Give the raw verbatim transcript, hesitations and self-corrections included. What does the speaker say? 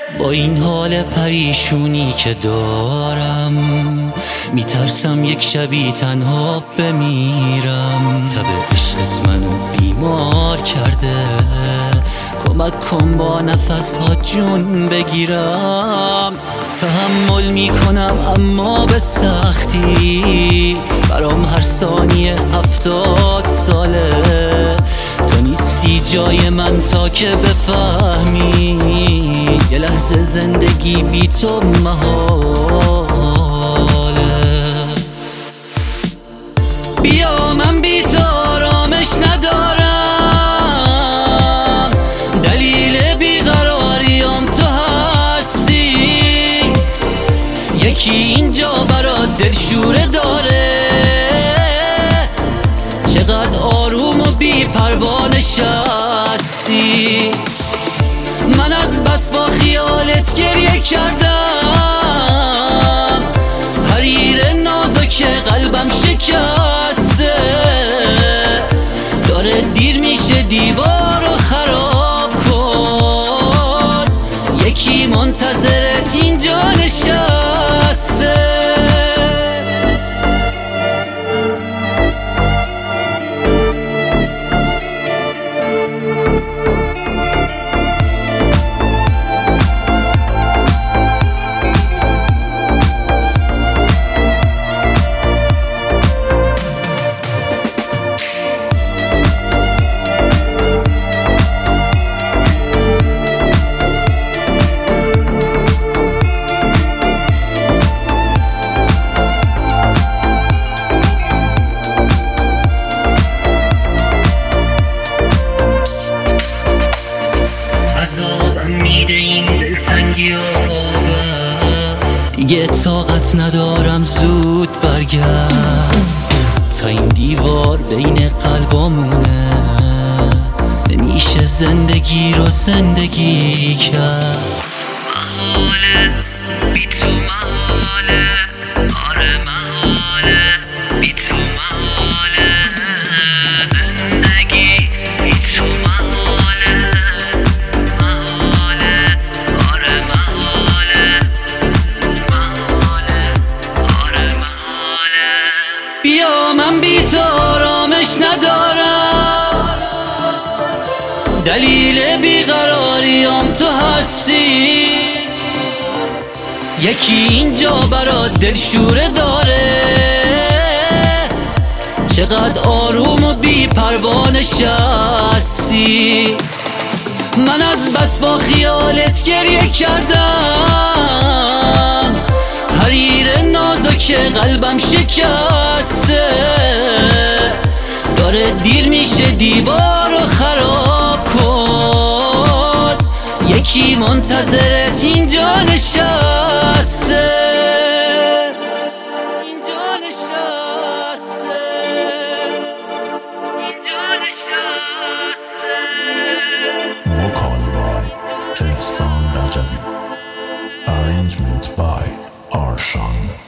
با این حال پریشونی که دارم میترسم یک شبی تنها بمیرم. تب عشقت منو بیمار کرده، کمک کن با نفس ها جون بگیرم. تحمل میکنم اما به سختی، برام هر ثانیه هفتاد ساله. تو نیستی جای من تا که بفهمی یه لحظه زندگی بی تو محاله. بیا من بی تو آرامش ندارم، دلیل بیقراریم تو هستی. یکی اینجا برات دلشوره داره، چقدر آروم و بی پروا نشستی. من از بس با خیالت گریه کردم، حریر نازک قلبم شکسته. داره دیر میشه دیوار رو خراب کن، یکی منتظرت اینجا نشسته. عذابم میده این دلتنگی دیگه طاقت ندارم، زود برگرد تا این دیوار بین قلبامونه. نمیشه زندگی رو زندگی کرد. محاله بی تو، محاله آره محاله بی تو، محاله زندگی بی تو، محاله محاله آره محاله محاله آره محاله. بیا من بی تو آرامش ندارم، دلیل بیقراریم تو هستی. یکی اینجا برات دلشوره داره، چقدر آروم و بی پروا نشستی. من از بس با خیالت گریه کردم، حریر نازک قلبم شکسته. داره دیر میشه دیوار رو خراب کن، یکی منتظرت اینجا نشسته. اینجا نشسته، اینجا نشسته. Vocal by Ehsan Rajabi. Arrangement by Arshan.